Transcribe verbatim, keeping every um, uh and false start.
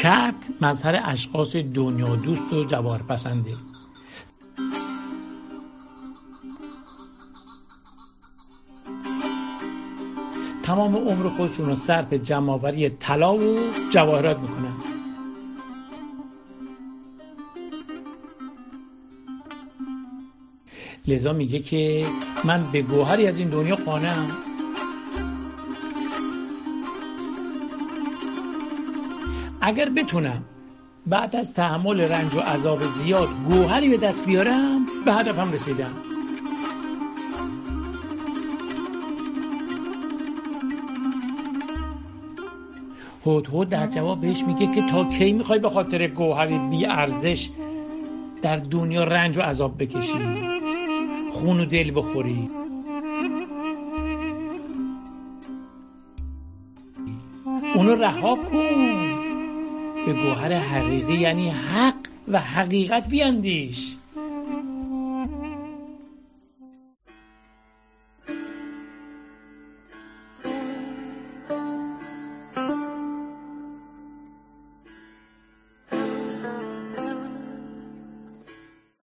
کبک مظهر اشخاص دنیا دوست و جواهرپسنده. تمام عمر خودشون رو صرف جمع‌آوری طلا و جواهرات میکنن. لذا میگه که من به گوهری از این دنیا قانعم. اگر بتونم بعد از تحمل رنج و عذاب زیاد گوهری به دست بیارم، به هدفم رسیدم. هدهد در جواب بهش میگه که تا کی میخوای به خاطر گوهری بی ارزش در دنیا رنج و عذاب بکشی، خون و دل بخوری؟ اونو رها کن، به گوهر حقیقی یعنی حق و حقیقت بیاندیش.